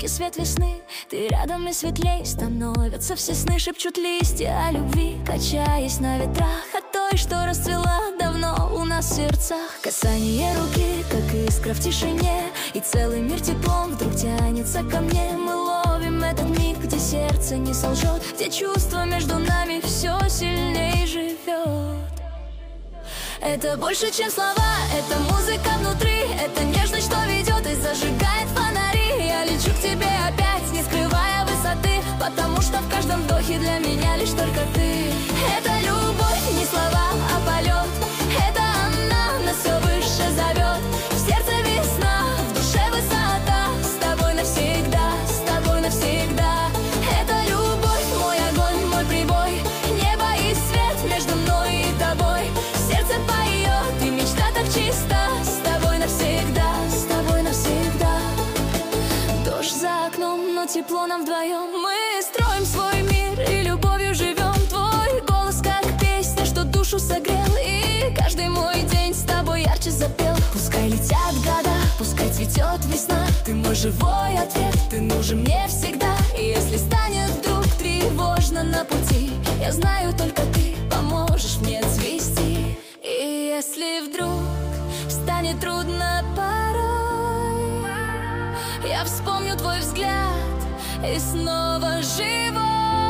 яркий свет весны. Ты рядом и светлей становятся все сны. Шепчут листья о любви, качаясь на ветрах, от той, что расцвела давно у нас в сердцах. Касание руки, как искра в тишине, и целый мир теплом вдруг тянется ко мне. Мы ловим этот миг, где сердце не солжет, где чувство между нами все сильнее живет. Это больше, чем слова, это музыка внутри, это нежность, что ведет и зажигает фонари. Я лечу к тебе опять, не скрывая высоты, потому что в каждом вдохе для меня лишь только ты. Это любовь, не слова, а полет. Это она нас все выше зовет. В сердце весна, в душе высота. С тобой навсегда, с тобой навсегда. Это любовь, мой огонь, мой прибой. Небо и свет между мной и тобой. Сердце поет, и мечта так чиста. С тобой навсегда, с тобой навсегда. Дождь за окном, но тепло нам вдвоем. Мы строим свой мир и любовью живем. Твой голос как песня, что душу согрел, и каждый мой день с тобой ярче запел. Пускай летят года, пускай цветет весна, ты мой живой ответ, ты нужен мне всегда. И если станет вдруг тревожно на пути, я знаю, только ты поможешь мне цвести. И если вдруг станет трудно порой, я вспомню твой взгляд и снова живой.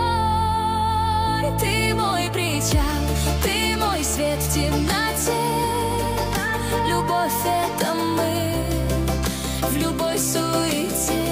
Ты мой причал, ты мой свет в темноте. Любовь — это мы в любой суете.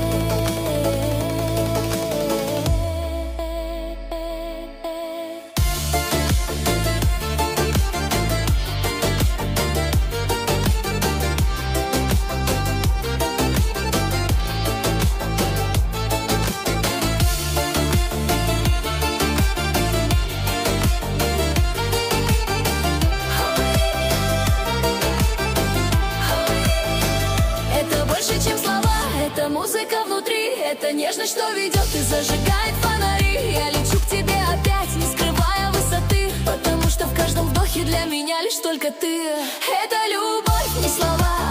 Это музыка внутри, это нежность, что ведет и зажигает фонари. Я лечу к тебе опять, не скрывая высоты, потому что в каждом вдохе для меня лишь только ты. Это любовь, не слова,